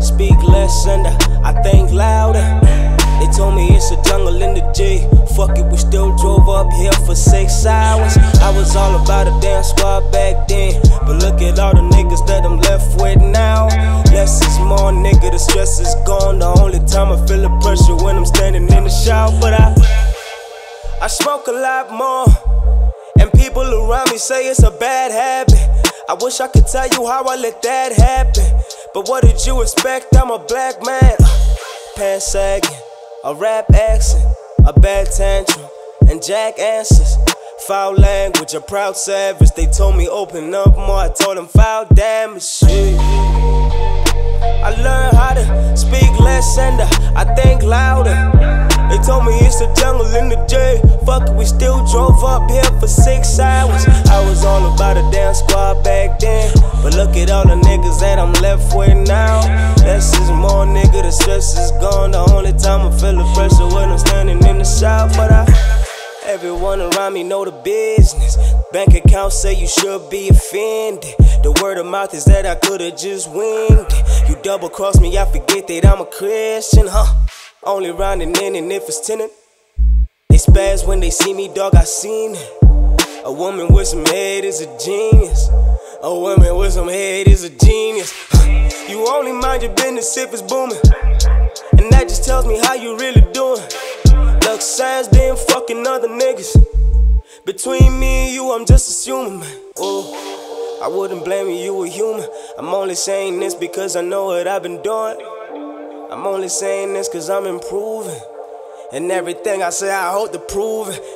speak less and I think louder. They told me it's a jungle in the G. Fuck it, we still drove up here for 6 hours. I was all about a damn squad back then, but look at all the niggas that I'm left with now. Less is more, nigga, the stress is gone. The only time I feel the pressure when I'm standing in the shower. But I smoke a lot more, and people around me say it's a bad habit. I wish I could tell you how I let that happen, but what did you expect? I'm a black man. Pants sagging, a rap accent, a bad tantrum, and jack answers. Foul language, a proud savage. They told me open up more, I told them foul damage. Shit. I learned how to speak less and I think louder. They told me it's a jungle in the J. Fuck it, we still drove up here for 6 hours. I was all about a damn squad back then, but look at all the niggas that I'm left with now. Less is more, nigga, the stress is gone. The only time I feel the pressure when I'm standing in the shop. But everyone around me know the business. Bank accounts say you should be offended. The word of mouth is that I could've just winged it. You double cross me, I forget that I'm a Christian, huh? Only rounding in and if it's tenant. They spaz when they see me, dog, I seen it. A woman with some head is a genius. A woman with some head is a genius. You only mind your business if it's booming, and that just tells me how you really doing. Look, signs been fucking other niggas. Between me and you, I'm just assuming, man. Oh, I wouldn't blame you, you a human. I'm only saying this because I know what I've been doing. I'm only saying this cause I'm improving, and everything I say I hope to prove it.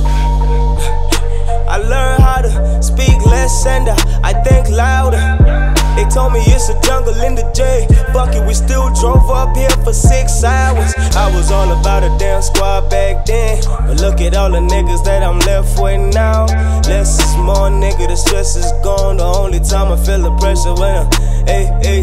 I learned how to speak less and I think louder. They told me it's a jungle in the J. Fuck it, we still drove up here for 6 hours. I was all about a damn squad back then, but look at all the niggas that I'm left with now. Less is more, nigga, the stress is gone. The only time I feel the pressure when I'm, hey, hey.